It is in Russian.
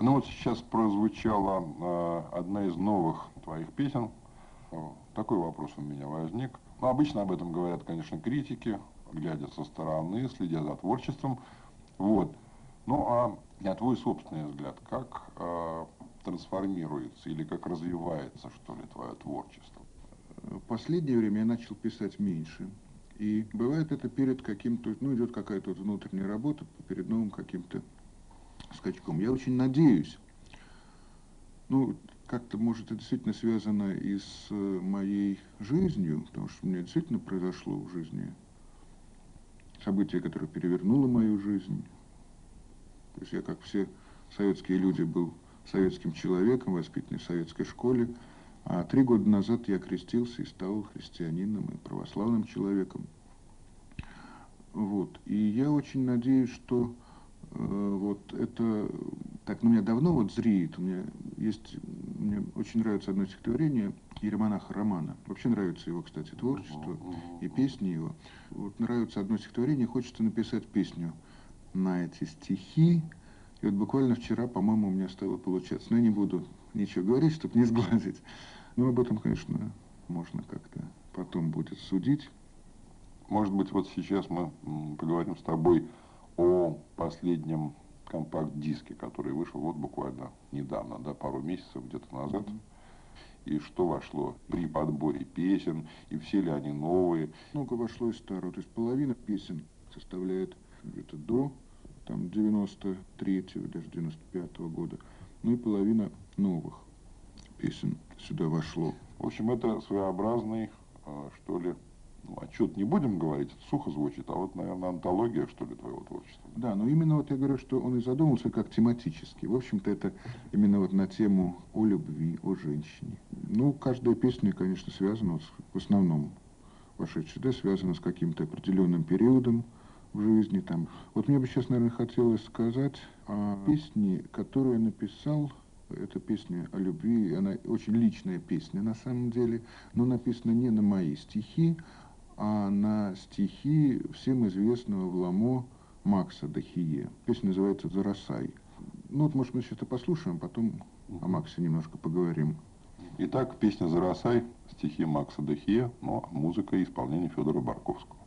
Ну вот сейчас прозвучала одна из новых твоих песен. Такой вопрос у меня возник. Ну, обычно об этом говорят, конечно, критики, глядя со стороны, следя за творчеством. Вот. Ну, а твой собственный взгляд, как трансформируется или как развивается, что ли, твое творчество? В последнее время я начал писать меньше. И бывает это перед каким-то, ну, идет какая-то вот внутренняя работа, перед новым каким-то скачком. Я очень надеюсь, ну, как-то, может, это действительно связано и с моей жизнью, потому что у меня действительно произошло в жизни событие, которое перевернуло мою жизнь. То есть я, как все советские люди, был советским человеком, воспитанный в советской школе. А 3 года назад я крестился и стал христианином и православным человеком. Вот. И я очень надеюсь, что вот это так, ну, у меня давно вот зреет. Мне очень нравится одно стихотворение иеромонаха Романа. Вообще нравится его, кстати, творчество и песни его. Вот нравится одно стихотворение, хочется написать песню на эти стихи. И вот буквально вчера, по-моему, у меня стало получаться. Но я не буду ничего говорить, чтобы не сглазить. Но об этом, конечно, можно как-то потом будет судить. Может быть, вот сейчас мы поговорим с тобой о последнем компакт-диске, который вышел вот буквально недавно, да, пару месяцев где-то назад. И что вошло при подборе песен, и все ли они новые? Много вошло из старого. То есть половина песен составляет где-то до там, 93-го, даже 95-го года. Ну и половина новых песен сюда вошло. В общем, это своеобразный, что ли, ну, отчет не будем говорить, это сухо звучит, а вот, наверное, антология, что ли, твоего творчества. Да, но именно вот я говорю, что он и задумался как тематически. В общем-то, это именно вот на тему о любви, о женщине. Ну, каждая песня, конечно, связана, вот, в основном, вошедшая, да, связана с каким-то определенным периодом в жизни. Там. Вот мне бы сейчас, наверное, хотелось сказать о песне, которую я написал. Это песня о любви, она очень личная песня на самом деле, но написана не на мои стихи, а на стихи всем известного в Ламо Макса Дахие. Песня называется «Зарасай». Ну вот, может, мы сейчас это послушаем, потом о Максе немножко поговорим. Итак, песня «Зарасай», стихи Макса Дахие, но музыка и исполнение Федора Барковского.